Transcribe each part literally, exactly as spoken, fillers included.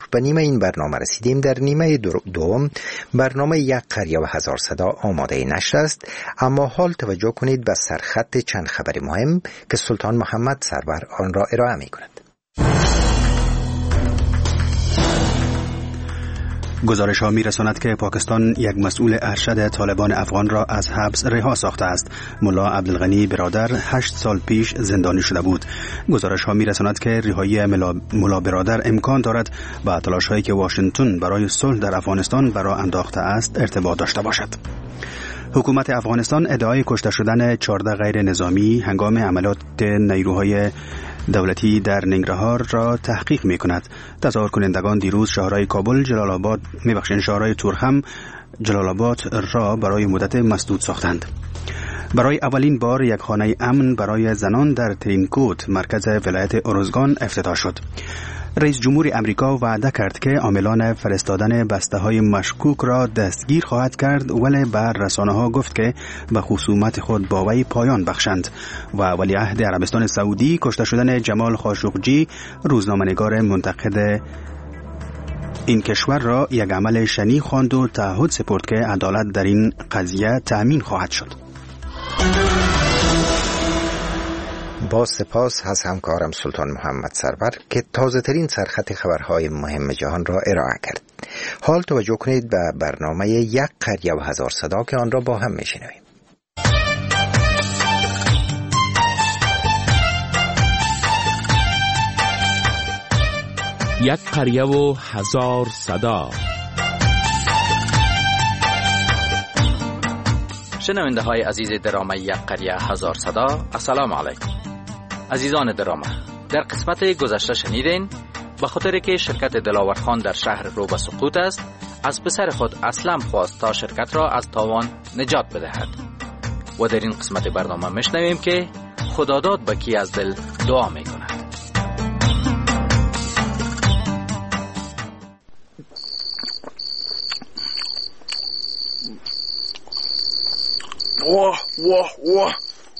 به نیمه این برنامه رسیدیم. در نیمه دوم برنامه یک قریه و هزار صدا آماده نشر است، اما حال توجه کنید به سرخط چند خبر مهم که سلطان محمد سرور آن را ارائه می کند. گزارش ها می رساند که پاکستان یک مسئول ارشد طالبان افغان را از حبس رها ساخته است. ملا عبدالغنی برادر هشت سال پیش زندانی شده بود. گزارش ها می رساند که رهایی ملا برادر امکان دارد با تلاش هایی که واشنگتن برای صلح در افغانستان برای انداخته است ارتباط داشته باشد. حکومت افغانستان ادعای کشته شدن چهارده غیر نظامی هنگام عملیات نیروهای دولتی در ننگرهار را تحقیق می کند. تظاهر کنندگان دیروز شهرهای کابل، جلال آباد، میبخشین شهرهای تورخم، جلال آباد را برای مدت مسدود ساختند. برای اولین بار یک خانه امن برای زنان در ترینکوت، مرکز ولایت ارزگان افتتاح شد. رئیس جمهور امریکا وعده کرد که عاملان فرستادن بسته‌های مشکوک را دستگیر خواهد کرد، ولی بر رسانه‌ها گفت که به خصومت خود با وی پایان بخشند. و ولیعهد عربستان سعودی کشته شدن جمال خاشقجی، روزنامه‌نگار منتقد این کشور، را یک عمل شنیع خواند و تعهد سپرد که عدالت در این قضیه تأمین خواهد شد. با سپاس از همکارم سلطان محمد سرور که تازه ترین سرخط خبرهای مهم جهان را ارائه کرد. حال توجه کنید به برنامه یک قریه و هزار صدا که آن را با هم میشنویم. یک قریه و هزار صدا. شنونده های عزیز درامه یک قریه هزار صدا، السلام علیکم. عزیزان درامه، در قسمت گذشته شنیدین به خاطر که شرکت دلاور خان در شهر رو به سقوط است، از پسر خود اسلم خواست تا شرکت را از تاوان نجات بدهد. و در این قسمت برنامه میشنویم که خداداد به کی از دل دعا میکند. واه واه واه،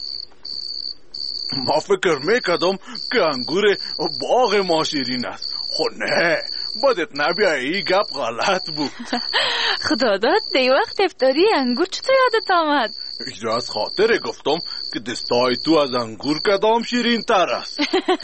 ما فکر میکردم که انگور باغ ما شیرین است. خو نه، بدت نبیه، ای گپ غلط بود. خدا داد دی وقت افطاری انگور چطور یادت آمد؟ ایجا از خاطر گفتم که دستای تو از انگور کدام شیرین تر است.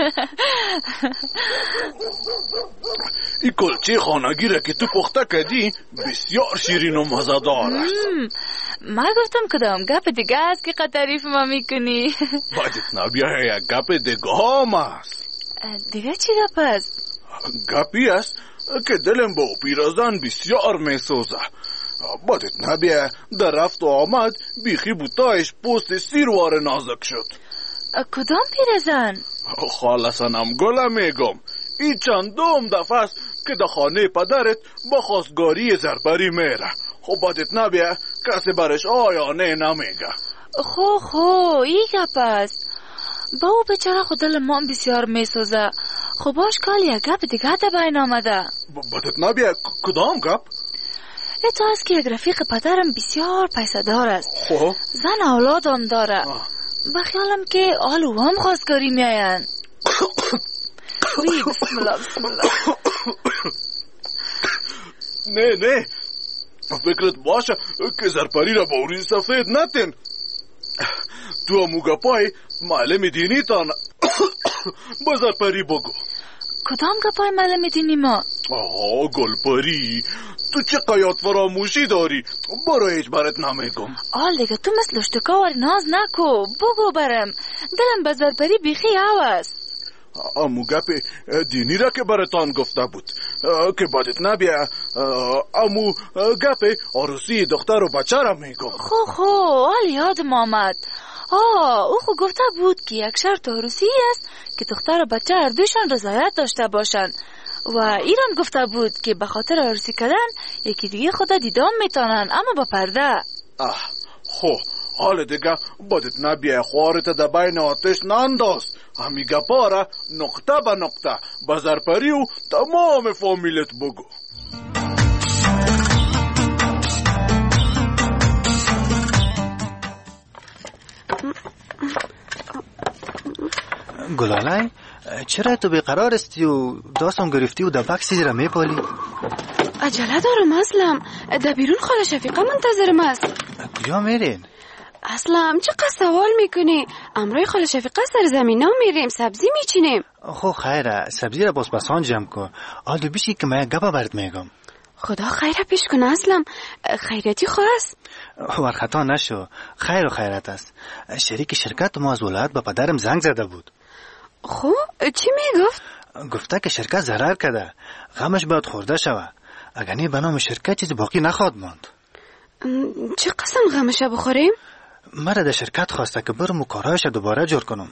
این کلچه خانگیره که تو پخته کردی بسیار شیرین و مزه‌دار است. ما گفتم کدام گپ دیگه است که تعریف ما میکنی. بدت نبیه، یک گپ دیگه هم است. دیگه چی گپ است؟ گپی است که دلم با پیرزن بسیار میسوزه. بدت نبیه، در رفت و آمد بیخی بوتایش پوست سیروار نازک شد. کدام پیرزن؟ خالصانم گله میگم، این چندم دفعه است که در خانه پدرت با خواستگاری زربری میره. خب بدت نبیه کسی برش آیا نه نمیگه. خو خو ای گپ است. با او بچره خود دل ما بسیار میسوزه. خب باش کال یک گپ دیگه تا بین آمده. بدت نبیه، کدام گپ؟ تو است که یک رفیق پدرم بسیار پیسه دار است. خب زن اولاد هم داره. بخیالم که آلو هم خواستگاری میاین. وی بسم الله بسم الله. نه نه، فکرت باشه که زرپری را با اوری سفید نتین. تو اموگا پای معلم دینی تان با زرپری بگو. کدام گپای معلم دینی ما؟ آه گلپری، تو چه قیاد فراموشی داری؟ برو هیچ برات نمیگم. آل دیگه تو مثل اشتکاور ناز نکو، بگو برم. دلم به زرپری بیخی هوست. امو گپ دینی را که براتان گفته بود که بدت نبیه، امو گپ عروسی دختر و بچه را میگم. خو خو حال یادم آمد. آه او خو گفته بود که یک شرط عروسی است که دختر و بچه هر دوشان رضایت داشته باشند و ایران گفته بود که به خاطر عروسی کردن یکی دیگه خود دیدام میتونن، اما با پرده. آه خو حال دیگه بدت نبیه خوارت در بین آتش نانداز. همی گپا را نقطه به نقطه به زرپری و تمام فامیلت بگو. گلالای چرا تو بیقرار استی و داستان گرفتی و در بکسی را میپالی؟ عجله دارم اسلم، در بیرون خاله شفیقه منتظرم است. کجا میرین؟ اسلم چقدر سوال میکنی؟ امروی خاله شفیقه سر زمین ها میریم سبزی میچینیم. خو خیره، سبزی را باز بسان جمع کن. آل دو بیشی که من گپا برات میگم. خدا خیره پیش کن اسلم، خیرتی خواست. ورخطا نشو، خیر و خیرت است. شریک شرکت ما از ولایت با پدرم زنگ زده بود. خو چی میگفت؟ گفته که شرکت ضرر کرده، غمش باید خورده شوه. اگر نه به نام شرکت چیزی باقی نخواهد ماند. چه قسم غمش بخوریم؟ مرا در شرکت خواسته که برم و کارهایش دوباره جور کنم.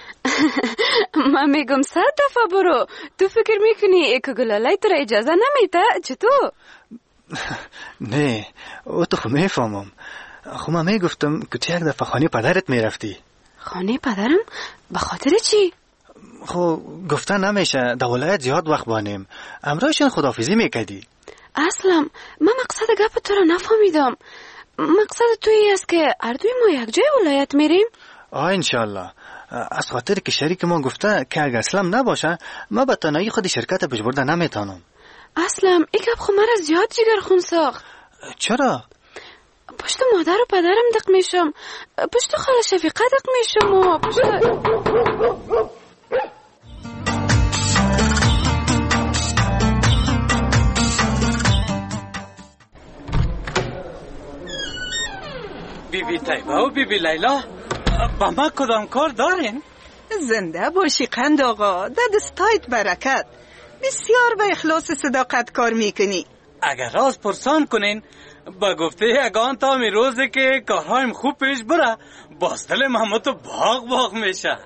من میگم صد دفعه برو. تو فکر میکنی که گلالای تو را اجازه نمیده؟ چطور؟ نه او تو خو میفهمم. خو من میگفتم که تو یک دفعه خانه پدرت میرفتی. خانه پدرم؟ به خاطر چی؟ خو گفته نمیشه در ولایت زیاد وقت بانیم. امروزشان خداحافظی میکردی. اسلم من مقصد گپ تو را نفهمیدم. مقصد تویی است که اردوی ما یک جای ولایت میریم؟ آه انشالله. از خاطر که شریک ما گفته که اگر اسلم نباشه ما به تنهایی خود شرکت پیش برده نمیتونم. اسلم این گپ خو مرا زیاد جگر خون ساخت. چرا؟ پشت مادر و پدرم دق میشم، پشت خاله شفیقه دق میشم و پشت... بی بی طیبه و بی بی لیلا با ما کدام کار دارین؟ زنده باشی قند آقا، در دستایت برکت. بسیار به اخلاص صداقت کار میکنی. اگر راز پرسان کنین با گفته یگان تا می روزه که کارهایم خوب پیش بره باز دل محمد باغ باغ میشه.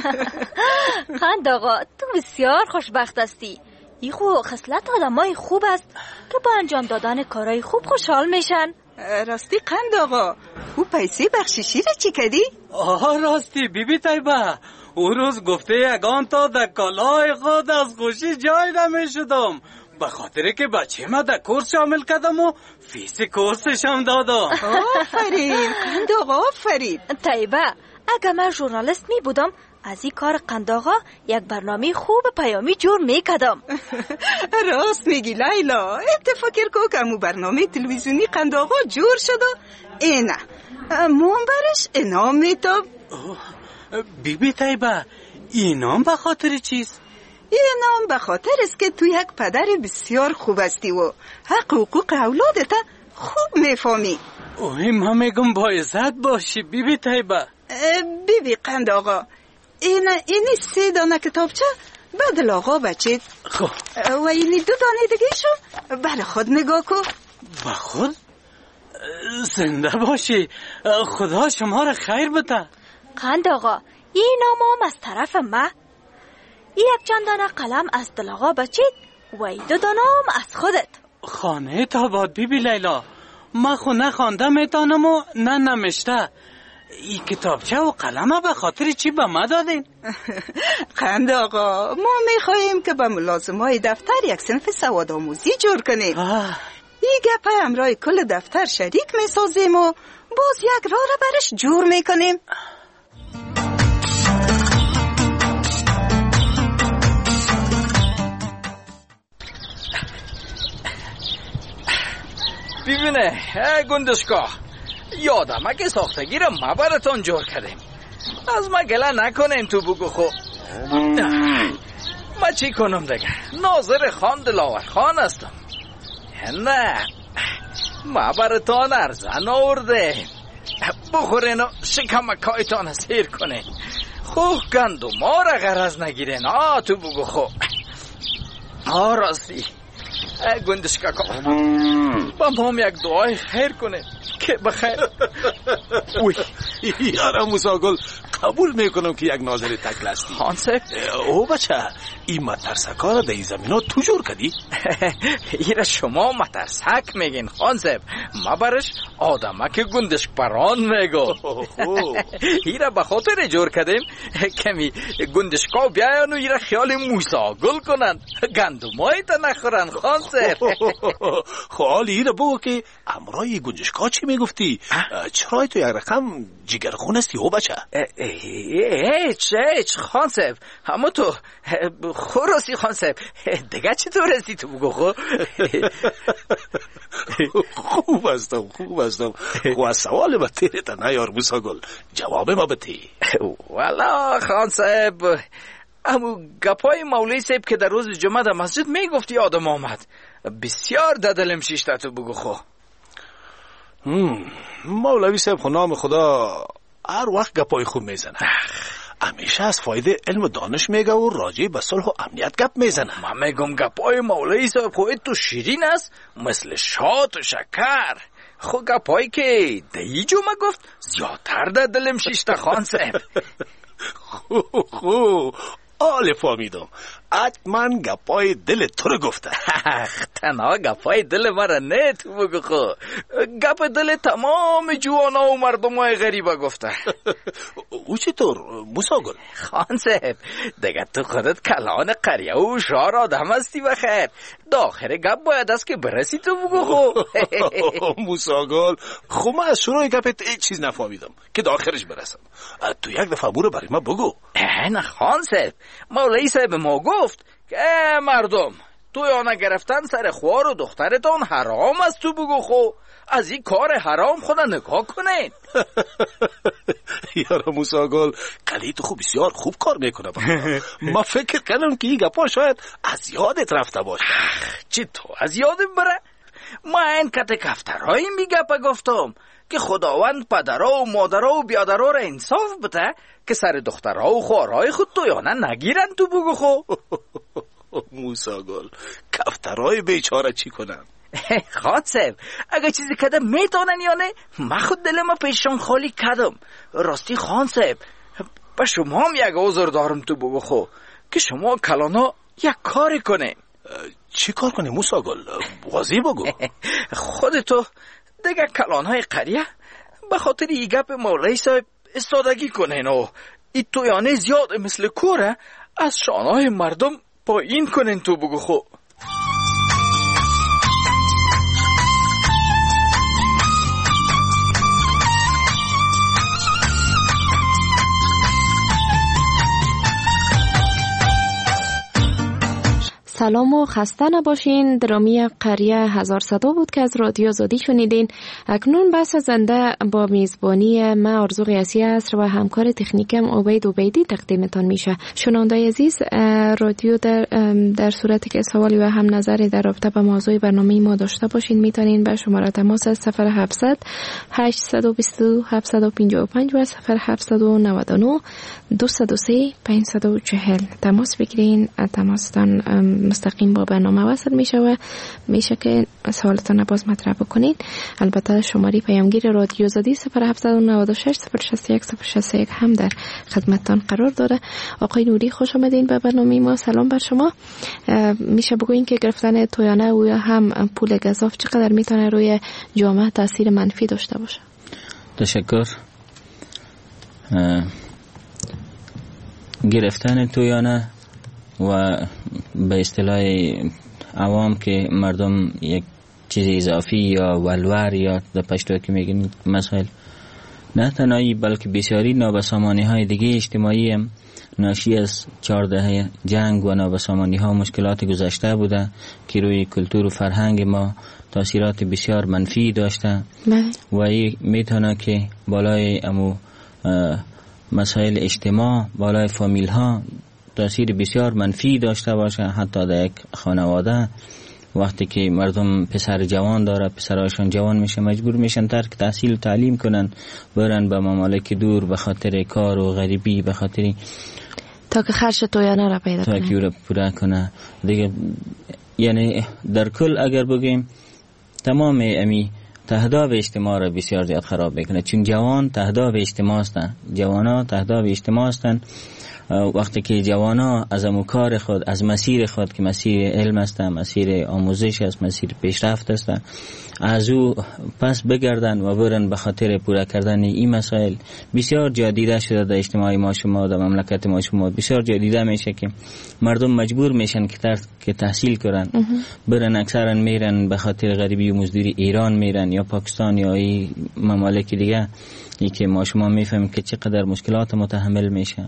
قند آقا تو بسیار خوشبخت هستی. این خو خصلت آدمای خوب است که با انجام دادن کارهای خوب خوشحال میشن. راستی قند آقا او پیسه بخششی را چی کردی؟ آه راستی بی بی طیبه او روز گفته یگان تا در کالای خود از خوشی جای نمی شدم به خاطر که بچه ما در کورس شامل کردم و فیس کورسش هم دادم. آفرین قند آقا آفرین. طیبه اگر من ژورنالیست می بودم از این کار قند آقا یک برنامه خوب پیامی جور میکردم. راست میگی لیلا. اتفاقی کو که امو برنامه تلویزیونی قند آقا جور شد و اینه منبرش انام میتاب. بی بی طیبه اینام به خاطر چیست؟ اینام به خاطر است که تو یک پدر بسیار خوب هستی و حق حقوق اولادت خوب میفهمی. اوه من میگم با عزت باشی بی بی طیبه. بی بی قند آقا این اینی سه دانه کتابچه بدل آقا بچید و اینی دو دانه دیگه شو بله خود نگاه کن. با خود؟ زنده باشی خدا شما را خیر بده. قند آقا این نام از طرف ما. یک چند دانه قلم از دل آقا بچید و این دو دانه از خودت. خانه تا باد بی بی لیلا ما خو نه خوانده میتانم و نه نمشته. این کتابچه و قلمه به خاطر چی به ما دادین؟ قند آقا ما میخواییم که به ملازمای دفتر یک صنف سواد آموزی جور کنیم. این گپه امرای کل دفتر شریک میسازیم و باز یک راه را برش جور میکنیم. ببینه گندشکا یادمه که ساختگی را ما براتون جور کردیم. از ما گله نکنین تو بگو خو. ما چی کنم دیگه ناظر خان دلاور خان هستم. نه ما براتون ارزن آورده بخورین و شکمکایتان سیر کنین. خوب گندو ما را غرض نگیرین. آه تو بگو خو. آه راستی گندشکا با ما هم یک دعای خیر کنه که بخیر. اوی یارا موساگل قبول میکنم که یک ناظر تکل هستی. خانسه او بچه این مترسکا را در این زمین ها تو جور کردی؟ ایره شما مترسک میگین خانسه ما برش آدمک گندشک پران میگو. ایره بخاطر جور کردیم کمی گندشکا بیاین و ایره خیال موساگل کنن گندمایی تا نخورن خانسه. خالی ایره بگو که امرای گنجشکا چی میگفتی؟ چرا تو یک رقم جگرخون هستی او بچه؟ هیچ هیچ خان صاحب، اما تو خوراستی خان صاحب دیگه چطور هستی تو بگو خو؟ خوب هستم خوب هستم. خو از سوال با تیرت نیار موسی گل، جواب ما بتی. والا خان صاحب، امو گپای مولوی صاحب که در روز جمعه در مسجد میگفتی آدم آمد، بسیار ددلم شیشته تو بگو خو. مولوی صاحب خو نام خدا هر وقت گپای خوب میزنه، همیشه از فایده علم و دانش میگه و راجع به صلح و امنیت گپ میزنه. من میگم گپای مولوی صاحب خو تو شیرین است مثل شات و شکر. خو گپایی که دی جمعه گفت زیادتر در دلم شیشته خان صاحب. خو خو آله فهمیدم، حتما گپای دل تو رو گفته. تنها گپای دل مرا نه تو بگو خو، گپ دل تمام جوانا و مردم های غریبه گفته. او چطور موسی گل؟ خان صاحب دیگه تو خودت کلان قریه و شار آدم هستی بخیر، داخل گپ باید است که برسی تو بگو خو. موسی گل خو من از شروع گپت هیچ چیز نفهمیدم که داخلش برسم. تو یک دفعه بورو برای ما بگو. نه خان صاحب، مولوی صاحب ما گفت که مردم تویانه گرفتن سر خوار و دخترتان حرام است تو بگو خو، از این کار حرام خدا نگاه کنین. یارا موسی گل کلی تو خوب بسیار خوب کار میکنه. ما فکر کردم که این گپا شاید از یادت رفته باشه. چی تو از یادم بره؟ ما این کت کفترهای میگپا گفتم که خداوند پدرها و مادرها و بیادرها را انصاف بده که سر دخترها و خوارهای خود تویانه نگیرن تو بگو خو. موسی گل کفترهای بیچاره چی کنن؟ خان صاحب اگه چیزی کدم میتونن یا نه، من خود دلم پیشان خالی کدم. راستی خان صاحب با شما هم یک عذر دارم تو بگو خو که شما کلانا یک کاری کنین. چی کار کنی موسی گل؟ واضح بگو. خودتو دیگه کلانهای قریه به خاطر ای گپ مولوی صاحب استادگی کنین و ای تویانه زیاد مثل کوره از شانهای مردم پایین کنین تو بگو خو. سلام و خسته نباشین. درامی قریه هزار صدا بود که از رادیو آزادی شنیدین. اکنون بحث زنده با میزبانی من آرزو قیاسی است و همکار تکنیکم عبید عبیدی تقدیمتان میشه. شنوندای عزیز، رادیو در در صورتی که سوالی و هم نظری در رابطه با موضوع برنامه ما داشته باشین میتونین به شماره تماس صفر هفتصد هشتصد و بیست و دو هفتصد و پنجاه و پنج و صفر هفتصد و نود و نه دویست و سه پانصد و چهل تماس بگیرین. تماستان مستقیم با برنامه وصل میشه و میشه که سوالتان باز مطرح بکنین. البته شماره پیامگیر رادیو آزادی صفر هفتصد و نود و شش صفر شصت و یک صفر شصت و یک هم در خدمتتان قرار داره. آقای نوری خوش آمدین به برنامه ما. سلام بر شما. میشه بگوین که گرفتن تویانه و یا هم پول گزاف چقدر میتونه روی جامعه تاثیر منفی داشته باشه؟ تشکر. گرفتن تویانه و به اصطلاح عوام که مردم یک چیز اضافی یا ولور یا در پشتو که میگن مسائل، نه تنهایی بلکه بسیاری نابسامانی های دیگه اجتماعی هم ناشی از چارده جنگ و نابسامانی ها مشکلات گذشته بوده که روی کلتور و فرهنگ ما تاثیرات بسیار منفی داشته و این میتونه که بالای امو مسائل اجتماع، بالای فامیل ها تاثیر بسیار منفی داشته باشه. حتی در یک خانواده وقتی که مردم پسر جوان داره، پسراشون جوان میشه، مجبور میشن ترک تحصیل و تعلیم کنن، برن به ممالک دور به خاطر کار و غریبی، به خاطر تا که خرج تویانه را پیدا کنه، تا که را پورا کنه دیگه. یعنی در کل اگر بگیم تمام امی تهداب اجتماع را بسیار زیاد خراب میکنه، چون جوان تهداب اجتماع هستن، جوانا تهداب اجتماع هستن. وقتی که جوانا از امکار خود، از مسیر خود که مسیر علم است، مسیر آموزش است، مسیر پیشرفت است، از او پس بگردن و برن به خاطر پورا کردن این مسائل. بسیار جا دیده شده در اجتماع ما شما، در مملکت ما شما بسیار جا دیده میشه که مردم مجبور میشن که که تحصیل کنن، برن اکثرا میرن به خاطر غریبی و مزدوری ایران میرن یا پاکستان یا ای ممالک دیگه، ای که ما شما میفهمیم که چقدر مشکلات متحمل میشه.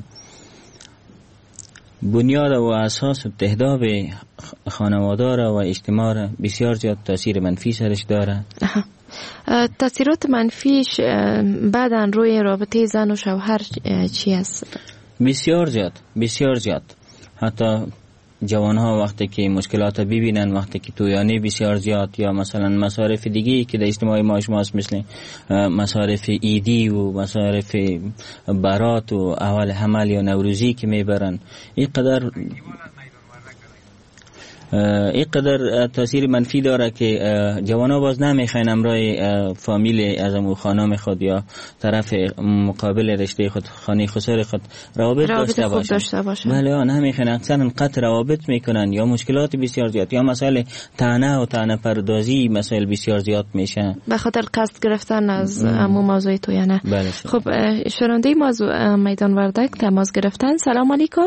بنیاد و اساس و تهداب خانواده و اجتماع بسیار زیاد تاثیر منفی سرش داره. تاثیرات منفیش بعداً روی رابطه زن و شوهر چی است؟ بسیار زیاد، بسیار زیاد. حتی جوانها وقتی که مشکلات ببینن، وقتی که تویانی بسیار زیاد یا مثلا مصارف دیگی که در اجتماع ما شماست، مثل مصارف ایدی و مصارف برات و اول حمل یا نوروزی که میبرن، این قدر این قدر تاثیر منفی داره که جوانا باز نمیخواین امرای فامیل از امو خانم خود یا طرف مقابل رشته خود، خانه خسر خود روابط داشته باشن. داشته باشن. بله آن نمیخواین، اکثرا قطع روابط میکنن یا مشکلات بسیار زیاد یا مسائل طعنه و طعنه پردازی مسائل بسیار زیاد میشه به خاطر قصد گرفتن از امو موضوع تو یا نه. بله. خب شنونده موضوع میدان وردک تماس گرفتن. سلام علیکم.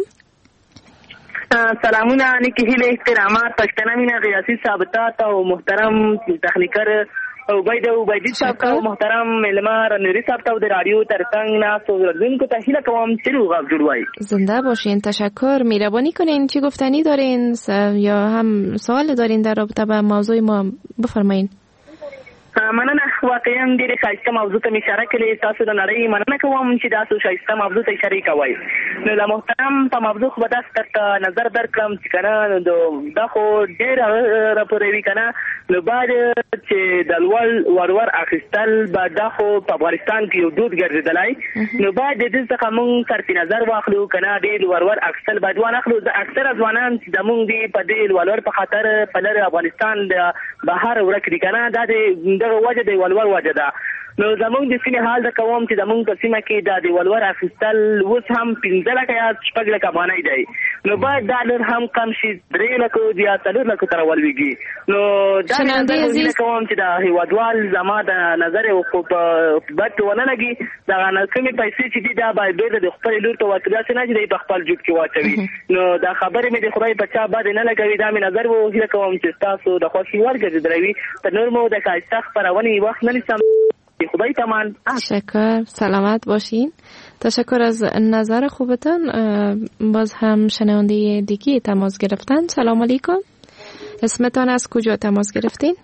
سلامونه نیکی هیله احترامات پښتنه مینا ریاسی ثابتات او محترم تخنیکر عبید عبیدی صاحب او محترم ملما رنوری صاحب ته د رادیو ترڅنګ ناس او رادونکو ته هیله کوم چې روغ جوړوي. زنده باشین، تشکر. مهربانی کنین چی گفتنی دارین یا هم سوال دارین در رابطه با موضوع ما بفرمایین. مننه، واقعا ډېرې ښایسته موضوع ته مې اشاره کړې. تاسو د نړۍ مننه کوم چې داسې ښایسته موضوع ته اشارې کوئ. نو د محترم په موضوع خو به داسې درته نظر درکړم چې که نه دا خو ډېره راپوروي که نه، نو باید چې د لوړ ورور اخیستل به دا خو په افغانستان کې یو دود ګرځېدلی، نو باید د دې څخه مونږ صرف نظر واخلو که نه ډېر ورور اخیستل باید وانخلو. اکثره ځوانان چې زمونږ دي په دې ولور په خاطر په لرې افغانستان د بهر ورک دي که نه، دا د دغه وجه د ولور وجه ده. نو زمونږ د سیمې حال د کوم چې زمونږ په سیمه کې دا د ولور اخیستل اوس هم پنځه لکه یا شپږ لکه افغانۍ دی، نو باید دا لږ هم کم شي، درې لکو یا څلور لکو ته راولوېږي. نو دا د کوم چې د هېوادوال زما د نظر خو په بد ونه لګي، دغه کومې پیسې چې دي دا باید بېرته د خپلې لور ته ورکړي، داسې نه چې دی په خپل جوب کې واچوي. نو دا خبرې مې د خدای په چا بد نه لګوي، دا مې نظر و. هیله کوم چې ستاسو د خوښې وړ ګرځېدلی تر نور مو د ښایسته خپرونې وخت نه نیسم. خدای تمان. تشکر، سلامت باشین. تشکر از نظر خوبتان. باز هم شنونده دیگه تماس گرفتن. سلام علیکم. اسمتان از کجا تماس گرفتین؟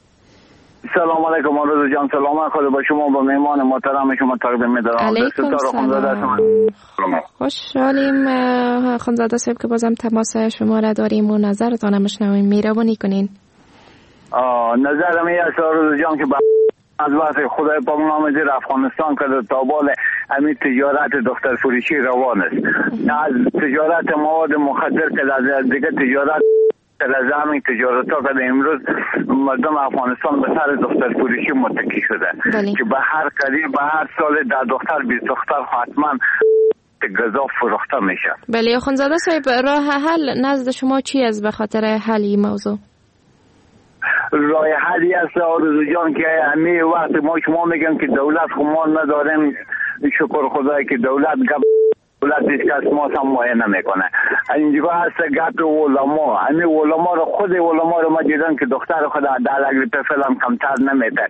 سلام علیکم آرزو جان. سلام خدا با شما، با مهمان محترم شما تقدیم می‌دارم. علیکم سلام. خوشحالیم خانزاده صاحب که بازم تماس شما را داریم و نظرتان هم بشنویم. مهربانی کنین. نظرم این است آرزو جان که از وقت خدای پاک نام زیر افغانستان که تا بال همین تجارت دختر فروشی روان است، از تجارت مواد مخدر که از دیگه تجارت از همین تجارت ها که امروز مردم افغانستان به سر دختر فروشی متکی شده بلی. که به هر قریب به هر سال در دختر بیست دختر حتما غذا فروخته میشه. بله خانزاده صاحب، راه حل نزد شما چی است به خاطر حل این موضوع؟ راه حلی است آرزو جان که همه وقت ما شما میگن که دولت خو ما نداریم، شکر خدای که دولت گپ دولت هیچ کس ما هم مایه نمیکنه. اینجا هست گپ علما، همه علما رو خود علما رو ما دیدن که دختر خود در اگریپ فلان کمتر نمیده.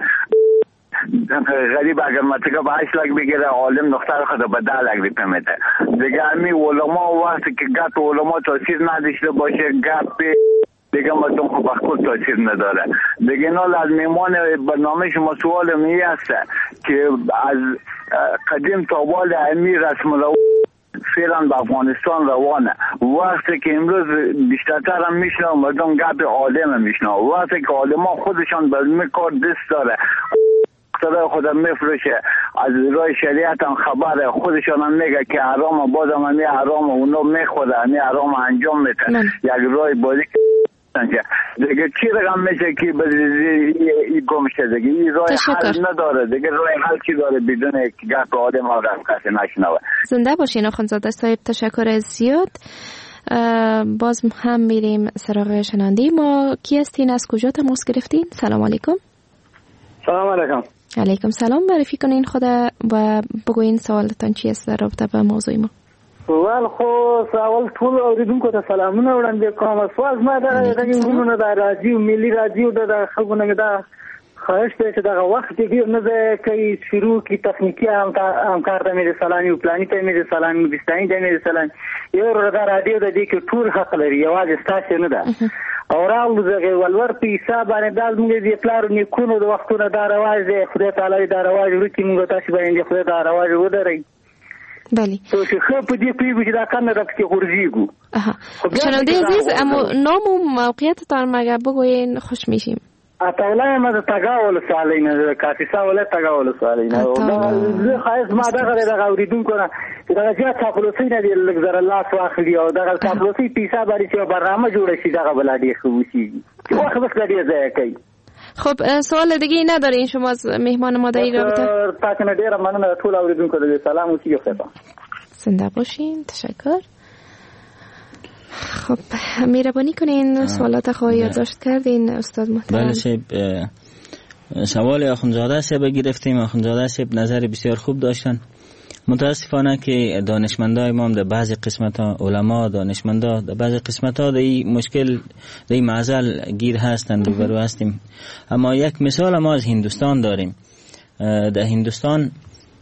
غریب اگر متکه به هشت لک بگیره عالم دختر خود به ده لک بیپه میده دیگه. همه علما وقتی که گپ علما تاثیر نداشته باشه، گپ دیگه مردم خب بخود تاثیر نداره دیگه. نال از میمان برنامه شما سوال می است که از قدیم تا بال امی رسم رو فعلا به افغانستان روانه. وقتی که امروز بیشتر هم میشنه مردم گپ عالم میشنه، وقتی که عالم ها خودشان به کار دست داره خدا خدا میفروشه، از رای شریعت هم خبره، خودشان هم میگه که حرام، بازم همی حرام اونا میخوره، همی حرام انجام میتن. یک رای بازی دیگه چی رقم میشه که این گم شده دیگه، این رای حل نداره دیگه. رای حل چی داره بدون که گپ آدم ها رفت کسی نشنوه. زنده باشین آخوندزاده صاحب، تشکر زیاد. باز هم میریم سراغ شنونده ما. کی هستین، از کجا تماس گرفتین؟ سلام علیکم. سلام علیکم. علیکم سلام. معرفی کنین خدا و بگوین سوالتان چی است در رابطه با موضوع ما. سوال خو سوال ټول اوریدونکو ته سلامونه وړاندې کوم. سوال ما دا دغه ورونو د راډیو ملي راډیو د خلکو نه دا خواهش به که دغه وخت کې نه ده کوي شروع کی تخنیکی همکار ته مې سلامي او پلاني ته مې سلامي بستاني ته مې سلامي یو ورته رادیو د دې کې ټول حق لري یوازې ستاسو نه ده او راول دغه ولور په حساب باندې دال موږ دې پلار نیکونو د وختونو دا رواج دی خدای تعالی دا رواج ورکی موږ تاسو باندې خدای دا رواج ودرې بله تو چې خو په دې پیږي چې دا کنه د پکې ورځيګو اها شنونده عزیز اما نام و موقعیتتان مگه بگوین خوش میشیم اتاولای ما د تاګاول سالینه کافیسا ولا تاګاول سالینه او زه خاص ما دغه دغه اوریدونکو نه دغه چې تاسو نه دی لګزر الله واخلي او دغه تاسو پیسې باندې چې برنامه جوړ شي دغه بلادي خو شي واخ بس لري ځای کوي. خب سوال دیگه ای ندارین شما از مهمان ما در این رابطه؟ تاکنه دیره منم طول اوریدونکو دیگه سلام و چی خدا زنده باشین. تشکر. خب مهربانی کنین سوالات خواهی یادداشت کردین استاد محترم. بله شب سوال آخوندزاده صاحب گرفتیم. آخوندزاده صاحب نظر بسیار خوب داشتن. متاسفانه که دانشمندای ما در بعضی قسمت‌ها علما دانشمندا در بعضی قسمت‌ها در این مشکل در این معضل گیر هستند روبرو هستیم. اما یک مثال ما از هندوستان داریم. در هندوستان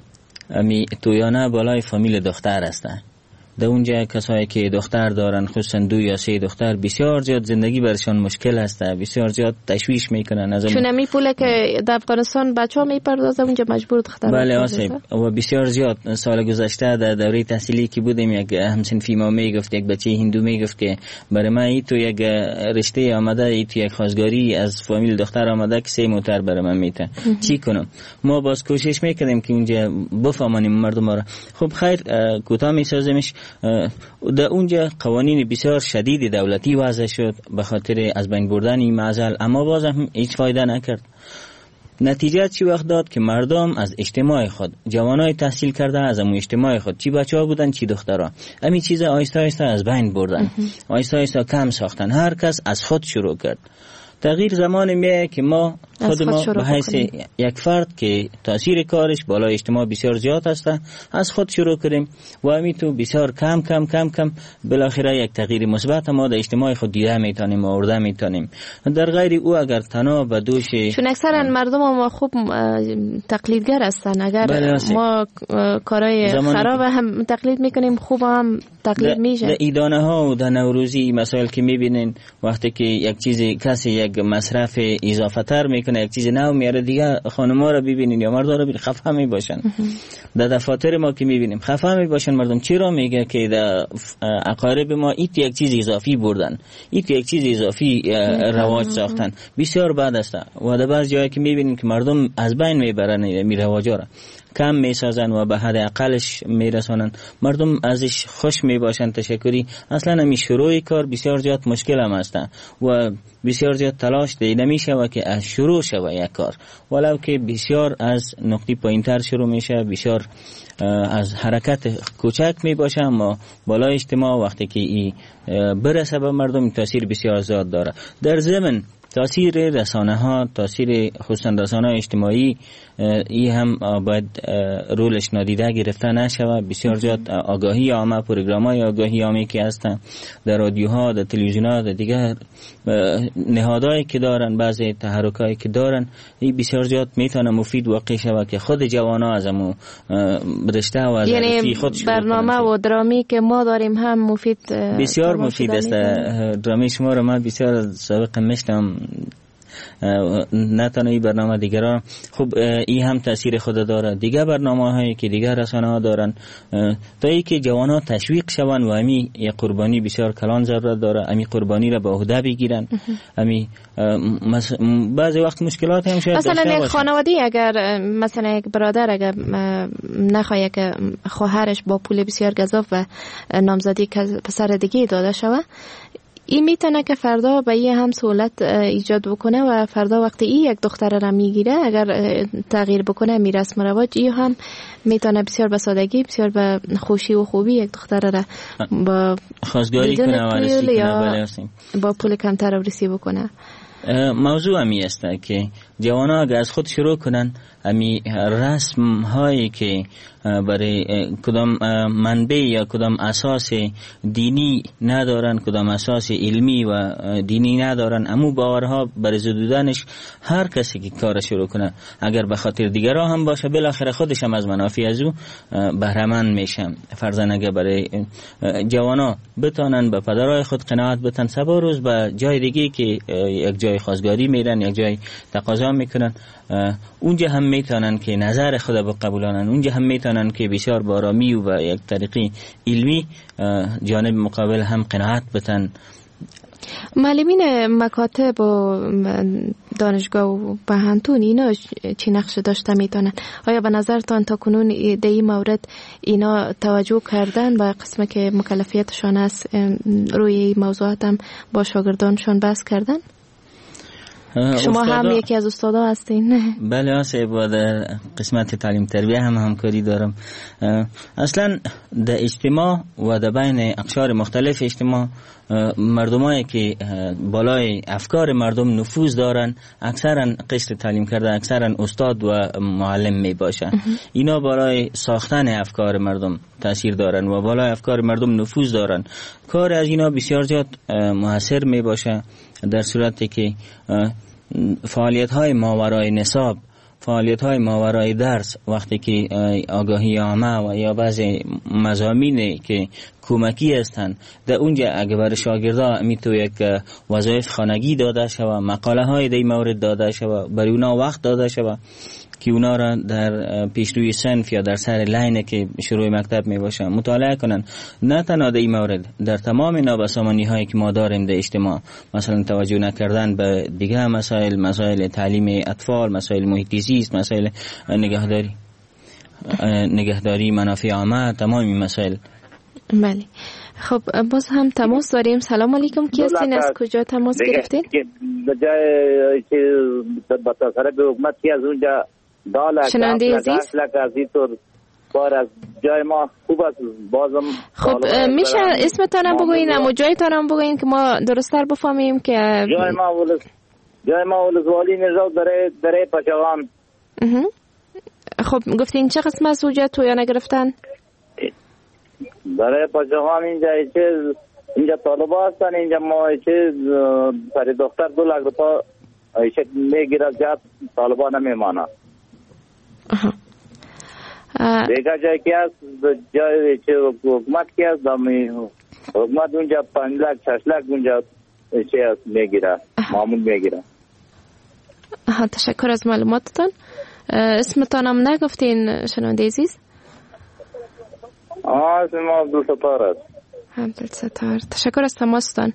امی تویانه بالای فامیل دختر هستند. در اونجا کسایی که دختر دارن خصوصا دو یا سه دختر بسیار زیاد زندگی برشان مشکل هسته، بسیار زیاد تشویش میکنن از چون می پوله که در افغانستان بچه‌ها میپردازه اونجا مجبور دختر. بله آسیب و بسیار زیاد سال گذشته در دوره تحصیلی که بودیم یک همسنفی ما میگفت یک بچه هندو میگفت که برای من ای تو یک رشته آمده ای تو یک خواستگاری از فامیل دختر آمده که سه موتر برای من میته چی کنم. ما باز کوشش میکردیم که اونجا بفهمانیم مردم را. خب خیر کوتاه میسازیمش. در اونجا قوانین بسیار شدید دولتی وضع شد به خاطر از بین بردن این معضل، اما باز هم هیچ فایده نکرد. نتیجه چی وقت داد که مردم از اجتماع خود، جوانای تحصیل کرده از امون اجتماع خود، چی بچه ها بودن چی دخترها، همین چیز آیسته آیسته از بین بردن، آیسته آیسته کم ساختن. هر کس از خود شروع کرد. تغییر زمان میه که ما خود ما به حیث یک فرد که تاثیر کارش بالای اجتماع بسیار زیاد هسته از خود شروع کنیم و همین تو بسیار کم کم کم کم بالاخره یک تغییر مثبت ما در اجتماع خود دیده میتونیم و آورده میتونیم. در غیر او اگر تنها به دوش چون اکثرا مردم ما خوب تقلیدگر هستن، اگر ما کارهای خراب هم تقلید میکنیم خوب هم تقلید میشه. در ایدانه ها و در نوروزی مسائل که میبینین وقتی که یک چیز کسی یک مصرف اضافه تر میکنه یک چیز نو میاره دیگه خانم‌ها رو ببینین یا مردا رو ببینین خفه میباشن. در دفاتر ما که میبینیم خفه میباشن مردم. چرا میگه که در اقارب ما ایت یک چیز اضافی بردن، ایت یک چیز اضافی رواج ساختن، بسیار بد است. و در بعض جایی که میبینیم که مردم از بین میبرن می رواجا را کم میسازن و به حد اقلش میرسانن، مردم ازش خوش میباشن. تشکری اصلا همی شروع کار بسیار زیاد مشکل هم هستن و بسیار زیاد تلاش دیده میشه و که از شروع شوه یک کار ولو که بسیار از نقطه پایینتر شروع میشه، بسیار از حرکت کوچک میباشه، اما بالای اجتماع وقتی که ای برسه به مردم تاثیر بسیار زیاد داره. در ضمن تاثیر رسانه ها، تاثیر خصوصا رسانه اجتماعی ای هم باید رولش نادیده گرفته نشوه. بسیار زیاد آگاهی عامه، پروگرام‌های آگاهی عامه که هستن در رادیوها، در تلویزیون‌ها، در دیگر نهادهایی که دارن، بعضی تحرکایی که دارن، این بسیار زیاد میتونه مفید واقع شوه که خود جوانا از امو رشته و از یعنی خود برنامه و درامی که ما داریم هم مفید بسیار مفید است. درامی شما رو من بسیار سابقا میشتم، نه تنها این برنامه دیگران خب این هم تاثیر خود داره. دیگر برنامه هایی که دیگر رسانه ها دارن تا ای که جوان ها تشویق شون و امی یک قربانی بسیار کلان ضرورت داره، امی قربانی را به عهده بگیرن. امی بعضی وقت مشکلات هم شاید مثلا یک خانواده اگر مثلا یک برادر اگر نخواهی که خواهرش با پول بسیار گزاف و نامزدی پسر دیگه داده شود، این میتونه که فردا به یه هم سهولت ایجاد بکنه و فردا وقتی این یک دختر را میگیره اگر تغییر بکنه می رسم رواج، این هم میتونه بسیار به سادگی، بسیار به خوشی و خوبی یک دختر را با خواستگاری کنه و رسی کنه با پول کمتر رسی بکنه. موضوع همی است که جوانا اگه از خود شروع کنن امی رسم هایی که برای کدام منبع یا کدام اساس دینی ندارن، کدام اساس علمی و دینی ندارن، امو باورها برای زدودنش هر کسی که کار شروع کنه اگر به خاطر دیگرها هم باشه بالاخره خودش هم از منافع از او بهره‌مند میشه. فرضاً اگر برای جوانا بتونن به پدرای خود قناعت بتن، سبا روز به جای دیگه که یک جای خواستگاری میرن، یک جای تقاضا میکنن، اونجا هم میتونن که نظر خود بقبولانن، اونجا هم میتونن که بسیار بارامی و یک طریقی علمی جانب مقابل هم قناعت بتن. معلمین مکاتب و دانشگاه و پهنتون اینا چی نقش داشته میتونن؟ آیا به نظرتان تا کنون در این مورد اینا توجه کردن به قسمه که مکلفیتشان است، روی این موضوعات هم با شاگردانشان بحث کردن؟ شما هم یکی از استادا هستین. بله آسه، با در قسمت تعلیم تربیه هم همکاری دارم. اصلا در اجتماع و در بین اقشار مختلف اجتماع مردمایی که بالای افکار مردم نفوذ دارن اکثرا قشر تعلیم کرده، اکثرا استاد و معلم می باشه. اینا بالای ساختن افکار مردم تاثیر دارن و بالای افکار مردم نفوذ دارن. کار از اینا بسیار زیاد موثر می باشه در صورتی که فعالیت های ماورای نصاب، فعالیت های ماورای درس، وقتی که آگاهی عامه و یا بعضی مضامینی که کمکی هستند در اونجا اگه برای شاگردا میتو یک وظایف خانگی داده شود، مقاله های در این مورد داده شود، برای اونا وقت داده شود که اونا را در پیشروی صنف یا در سر لاین که شروع مکتب می باشن مطالعه کنن. نه تنها در این مورد، در تمام نابسامانی هایی که ما داریم در اجتماع، مثلا توجه نکردن به دیگه مسائل، مسائل تعلیم اطفال، مسائل محیط زیست، مسائل نگهداری نگهداری منافع عامه، تمام این مسائل. بله. خب باز هم تماس داریم. سلام علیکم، کی هستین؟ از کجا تماس گرفتین؟ به جای که با تاثیر به حکومت کی از اونجا داله شنونده عزیز از این طور بار از جای ما خوب است. بازم خب میشه اسمتانم بگوین اما جایتانم بگوین که ما درست‌تر بفهمیم که جای ما ولس جای ما ولسوالی نژاد داره داره پشاوان. خب گفتین چه قسم از اوجا تو یا نگرفتن؟ برای پشاوان اینجا چه اینجا طالبا هستن، اینجا ما چه برای دختر دو لک روپا ایشه میگیره، زیاد طالبا نمیمانه. دیگه جایی که هست جایی چه حکومت که هست دامی حکومت اونجا پنج لک شش لک اونجا چه هست میگیره، معمول میگیره. تشکر از معلوماتتان. اسمتانم نگفتین شنونده عزیز؟ آه اسم ما عبدالستار است. عبدالستار، تشکر از تماستان.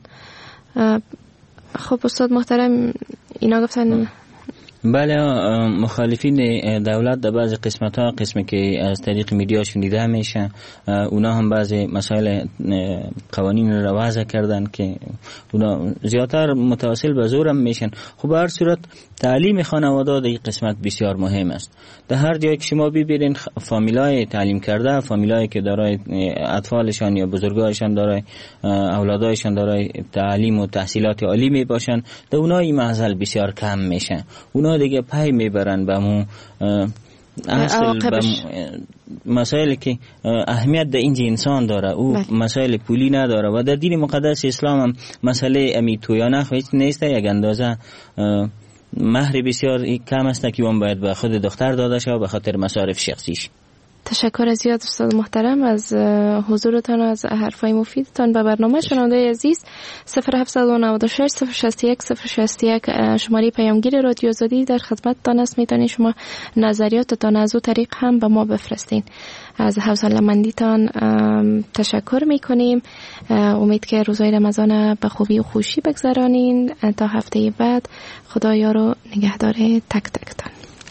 خب استاد محترم اینا گفتن بله، مخالفین دولت در بعض قسمت ها، قسمی که از طریق میدیا شنیده میشه، اونا هم بعض مسائل قوانین رو وضع کردن که اونا زیادتر متواصل به زور هم میشن. خب به هر صورت تعلیم خانواده در این قسمت بسیار مهم است. در هر جایی که شما ببینید فامیلای تعلیم کرده، فامیلایی که دارای اطفالشان یا بزرگایشان دارای اولادایشان دارای تعلیم و تحصیلات عالی می باشن، در اونها این معضل بسیار کم میشه. اونا دیگه پای میبرن به مو اصل به مسائلی که اهمیت در اینجا انسان داره، او بله. مسائل پولی نداره و در دین مقدس اسلام هم مسئله امی تویانه هیچ نیست. یک اندازه مهر بسیار کم است که اون باید به خود دختر داده شود به خاطر مصارف شخصیش. تشکر از زیاد استاد محترم از حضورتان و از حرفای مفیدتان به برنامه. شنونده عزیز صفر هفت نه شش صفر شصت یک صفر شصت یک شماره پیامگیر رادیو آزادی در خدمتتان است. میتونید شما نظریاتتان از او طریق هم به ما بفرستین. از حوصله‌مندیتان تشکر میکنیم. امید که روزهای رمضان به خوبی و خوشی بگذرانین. تا هفته بعد خدا یار و نگهدار تک تکتان.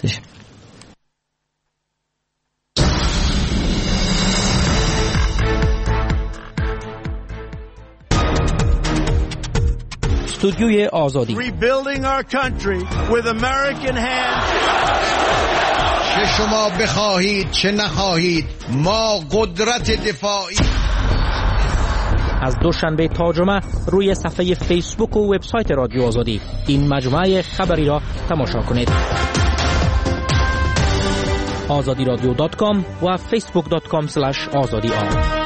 استودیوی آزادی. Rebuilding our country with American hands. چه شما بخواهید چه نخواهید ما قدرت دفاعی از دوشنبه تا جمعه روی صفحه فیسبوک و وبسایت رادیو آزادی این مجموعه خبری را تماشا کنید. آزادی رادیو دات کام و فیسبوک دات کام اسلش آزادی آر.